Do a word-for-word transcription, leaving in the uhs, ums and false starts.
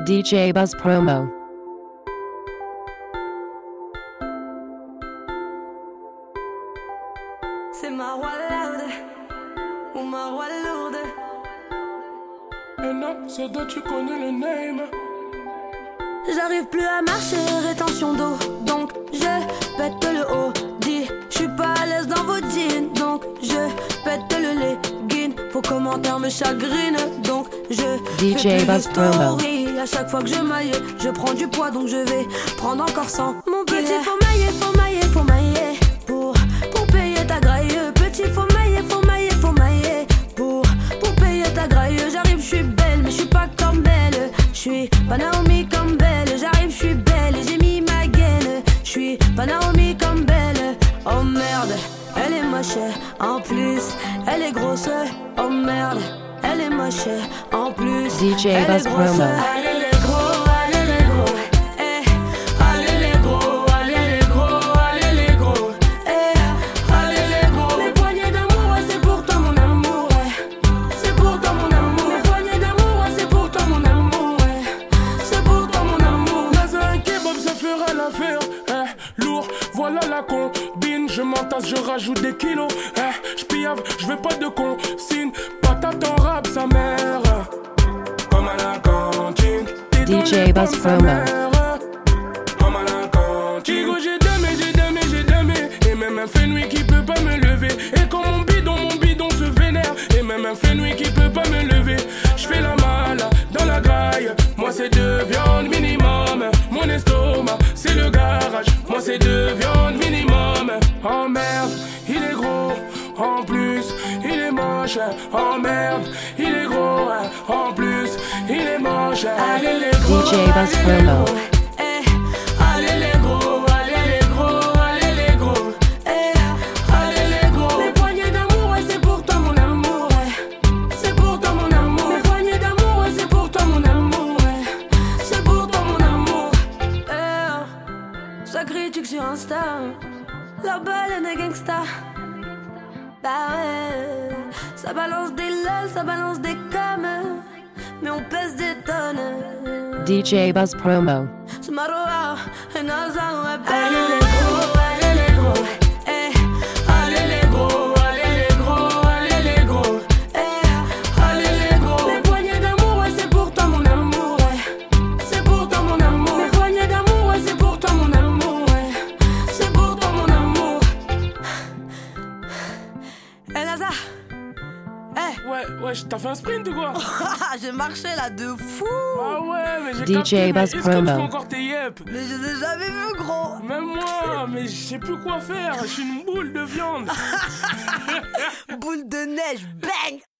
D J Buzz Promo. C'est ma roi lourde ou ma roi lourde. Et non, c'est toi, tu connais le name. J'arrive plus à marcher, rétention d'eau. Donc je pète le haut. Dis, j'suis pas à l'aise dans vos jeans. Donc je pète le legging. Vos commentaires me chagrinent. Donc je D J fais plus de Buzz Promo. story. À chaque fois que je maille, je prends du poids. Donc je vais prendre encore cent. Mon petit, faut mailler, faut mailler, faut mailler. Pour, pour payer ta graille. Petit, faut mailler, faut mailler, faut mailler. Pour, pour payer ta graille. J'arrive, j'suis belle, mais j'suis pas comme elle. J'suis pas Naomi comme belle. J'arrive, j'suis belle et j'ai mis ma gaine. J'suis pas Naomi comme belle. Oh merde, elle est moche. En plus, elle est grosse. Oh merde, elle est moche. En plus, D J elle Buzz est grosse. Promo. Allez les gros, allez les gros. Eh, allez les gros, allez les gros, allez les gros. Eh, allez les gros. Mes poignées d'amour, ouais, c'est pour toi mon amour. Ouais. C'est pour toi mon amour. Mes poignées d'amour, ouais, c'est pour toi mon amour. Ouais. C'est pour toi mon amour. Dans un kebab, ça fera l'affaire. Eh, lourd, voilà la combine. Je m'entasse, je rajoute des kilos. Eh, j'piave, j'veux pas de consigne. Patate en rap, sa mère. Comme à la cantine. D J Buzz Promo. Comme à la cantine. Chico, j'ai damé, j'ai damé, j'ai damé. Et même un fait nuit qui peut pas me lever. Et quand mon bidon, mon bidon se vénère. Et même un fait nuit qui peut pas me lever. J'fais la malle dans la graille. Moi c'est deux viandes minimum. Mon estomac c'est le garage. Moi c'est deux viandes minimum. Oh merde, il est gros. En plus, il est moche. Oh merde, il est gros. En plus, il est moche. Allez les gros, D J Buzz allez les Promo. gros. Eh, allez les gros, allez les gros, allez les gros. Eh, allez les gros. Mes poignées d'amour, ouais, c'est pour toi mon amour. Ouais. C'est pour toi mon amour. Mes poignées d'amour, ouais, c'est pour toi mon amour. Ouais. C'est pour toi mon amour. Eh, ça critique sur Insta. La balle est gangsta. Bah ouais, ça balance des lol, ça balance des coms. Mais on pèse des tonnes. D J Buzz Promo. C'est ma roa, et Naza, ouais. Allez les gros, allez les gros. Eh, allez les gros, allez les gros, allez les gros. Eh, allez les gros. Mes poignées d'amour, ouais, c'est pour toi mon amour, ouais. C'est pour toi mon amour. Mes poignées d'amour, ouais, c'est pour toi mon amour, ouais. C'est pour toi mon amour. Eh Naza. Eh. Ouais, ouais, t'as fait un sprint ou quoi? J'ai marché là de fou. Ah ouais, mais j'ai D J capté, mais Buzz est-ce que Promo. tu fais encore tes yep? Mais je t'ai jamais vu gros. Même moi, mais je sais plus quoi faire. Je suis une boule de viande. Boule de neige, bang.